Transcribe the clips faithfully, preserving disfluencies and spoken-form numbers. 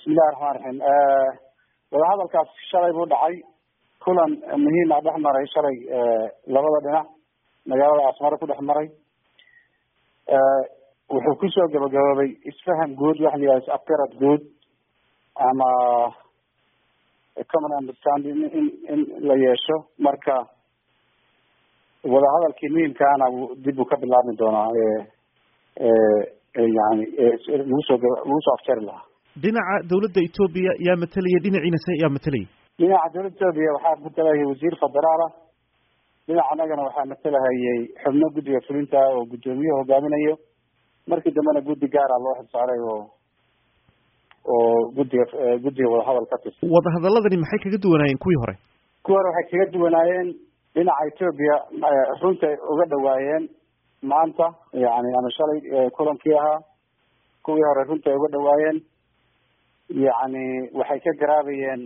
bismillahi raxmaan raxiim wadahadalkaas shalay buu dhacay kulan muhiim ah dhex maray shalay labada dhinac magaalada asmaro ku dhex maray wuxuu kusoo gabagaboobay isfaham guud waxa la yidhaha afgarad guud ama common understanding in in la yeesho marka wadahadalkii muhiimkaana dib uu ka bilaabmi doonaa yani lagu soo lagu soo afjari lahaa. dhinaca dawladda Ethiopia yaa matalaya dhinaciina se yaa matalaya dhinaca dawladda Ethiopia waxaa matalaya wasiir federaal ah dhinaca anagana waxaa matalahayay xubno guddiga fulinta oo guddoomiye hogaaminayo markii dambena guddi gaara loo xilsaaray oo oo guddiga guddiga wadahadal ka tirsan. wadahadaladani maxay kaga duwanaayeen kuwii hore kuwii hore waxay kaga duwanaayeen dhinaca Ethiopia runta uga dhawaayeen maanta yani ama shalay kulankii ahaa kuwii hore runta uga dhawaayeen yani waxay ka garaabayeen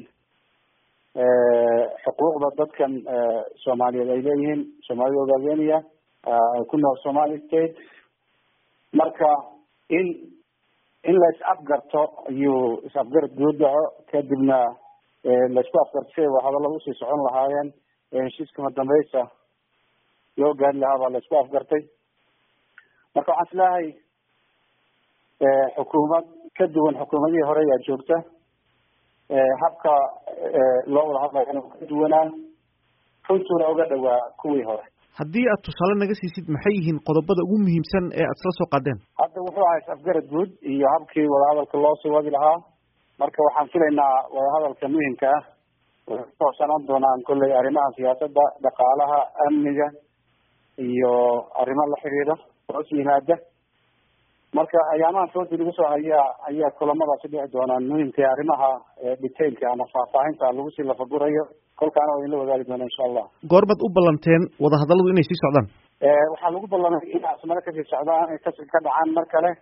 xuquuqda dadkan Soomaaliyeed ay leeyihiin Soomaalida ogaadeenaya ku nool Somali state marka in in la is afgarto iyo is afgarad guud dhaco kadibna la isku afgartay wadahadalada usii socon lahaayeen heshiiska dambaysa loo gaari lahaa baa la isku afgartay marka waxaan islahay xukuumad ka duwan xukuumadihii hore ayaa joogta habka loo wada hadlayo ka duwanaa runtuuna uga dhawaa kuwii hore. haddii aad tusaale naga siisid maxay yihiin qodobada ugu muhiimsan ee aad isla soo qaadeen? hadda wuxuu ahay afgarad guud iyo habkii wadahadalka loo sii wadi lahaa marka waxaan filaynaa wadahadalka muhiimka ah waxay ku hoobsanaan doonaan kolley arrimaha siyaasadda dhaqaalaha amniga iyo arrimo la xiriira hoos yimaada marka ayaamahan foodi lagu soo hayaa ayaa kulamadaasi dhici doonaan muhiimka arrimaha detailka ama faahfaahinta lagu sii lafagurayo kolkaana waa idinla wadaagi doona insha allah. goormaad u ballanteen wadahadaladu inay sii socdaan? waxaa lagu ballamay in asmaro kasii socdaan ka ka dhacaan mar kale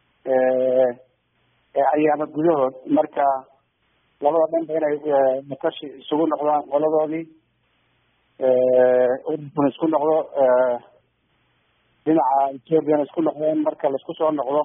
ayaama gudahood marka labada dhanba inay makashi isugu noqdaan qoladoodii ururkuna isku noqdo dhinaca Ethiopiana isku noqdeen marka la isku soo noqdo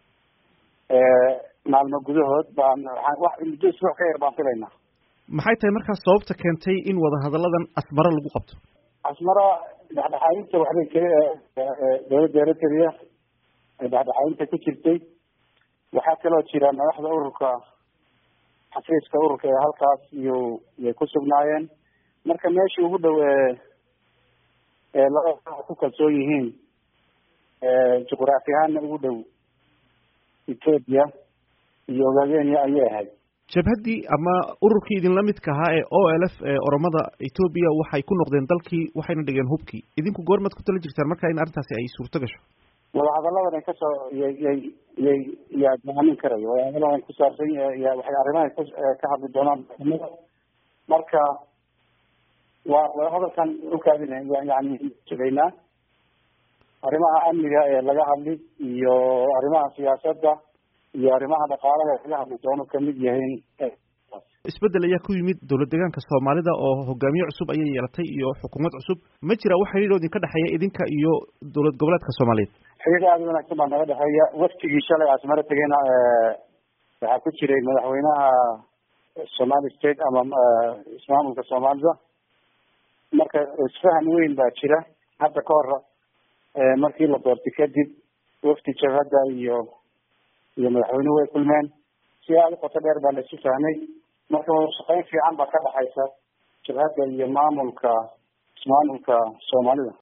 maalmo gudahood baan wax muddo isbuuc ka yar baan filaynaa. maxay tahay markaas sababta keentay in wadahadaladan asmaro lagu qabto? asmaro dhexdhexaadinta waxbay ka dawladda Eritrea dhexdhexaadinta ku jirtay waxaa kaloo jira madaxda ururka xafiiska ururka ee halkaas iyo yay ku sugnaayeen marka meeshii ugu dhow ee labada ku kalsoon yihiin juqraafi ahaanna ugu dhow Ethiopia iyo Ogaadenia ayay ahayd. jabhaddii ama ururkii idinla midka ahaa ee O L F ee oromada Ethiopia waxay ku noqdeen dalkii waxayna dhigeen hubkii idinku goormaad ku tala jirtaan marka in arrintaasi ay suurto gasho? wadahadaladan ay kasoo yay yay yay yaa go'aamin karayo wadahadaladan ku saabsan ya waxay arrimaha ka hadli doonaan marka waa wadahadalkan ukaadina yani sugaynaa arrimaha amniga ee laga hadli iyo arrimaha siyaasadda iyo arrimaha dhaqaalaha laga hadli doono kamid yahiin. isbedel ayaa ku yimid dowlad deegaanka Soomaalida oo hogaamiye cusub ayay yeelatay iyo xukuumad cusub ma jira wax xiriir idin ka dhaxeeya idinka iyo dowlad goboleedka Soomaaliyeed? xiriir aad u wanaagsan baa naga dhaxeeya waqtigii shalay asmaro tagayna waxaa ku jiray madaxweynaha Somali state ama ismaamulka Soomaalida marka isfahan weyn baa jira hadda ka hor markii la doortay kadib wafdi jabhadda iyo iyo madaxweynuhu way kulmeen si aad u qoto dheer baa la isu fahmay marka shaqayn fiican baa ka dhaxaysa jabhadda iyo maamulka ismaamulka Soomaalida.